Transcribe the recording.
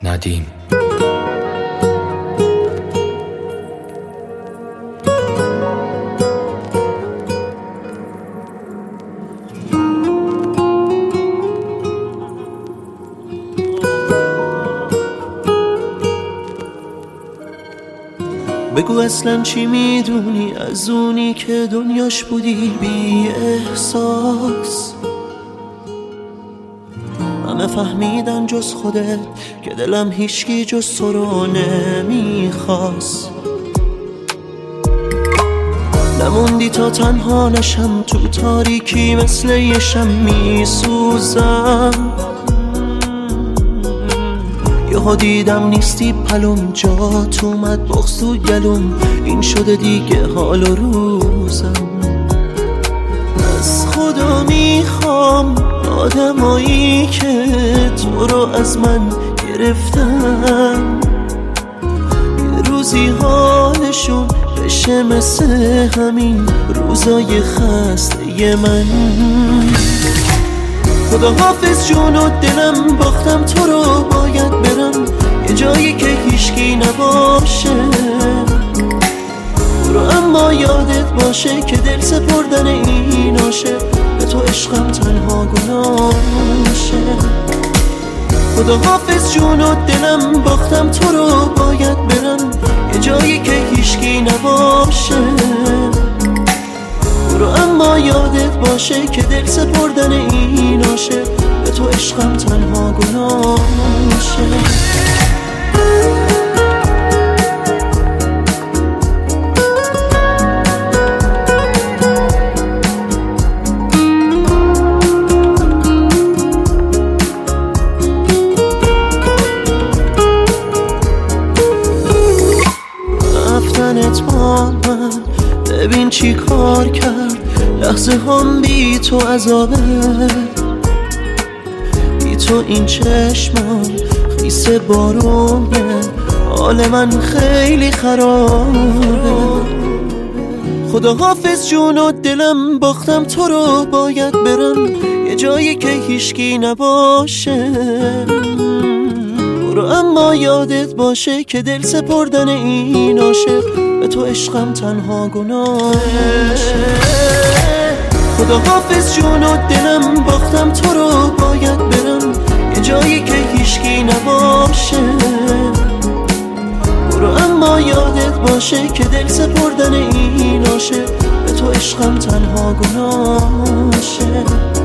ندیم. بگو اصلا چی میدونی از اونی که دنیاش بودی بی احساس؟ همه فهمیدن جز خودت که دلم هیچکی جز تو رو نمیخواست. نموندی تا تنها نشم تو تاریکی مثل یه شم میسوزم. یهو دیدم نیستی پلوم، جات اومد بغض تو گلوم، این شده دیگه حال و روزم. از خدا میخوام آدمایی که تو رو از من گرفتن یه روزی حالشون بشه مثل همین روزای خسته من. خدا حافظ جون و دلم، باختم تو رو باید برم یه جایی که هیچکی نباشه. برو اما یادت باشه که دل سپردن این عاشق به تو عشقم تنها گناهشه. خدا حافظ جون و دلم، باختم تو رو باید برم یه جایی که هیچکی نباشه. برو اما یادت باشه که دل سپردن این عاشق به تو عشقم تنها گناهشه. رفتنت با من ببین چی کار کرد، لحظه هم بی تو عذابه. بی تو این چشمم خیس بارونه، حال من خیلی خرابه. خدا حافظ جون و دلم، باختم تو رو باید برم یه جایی که هیچکی نباشه. برو اما یادت باشه که دل سپردن این عاشق به تو عشقم تنها گناهشه. خدا حافظ جون و دلم، باختم تو رو باید برم یه جایی که هیچکی نباشه. برو اما یادت باشه که دل سپردن این عاشق به تو عشقم تنها گناهشه.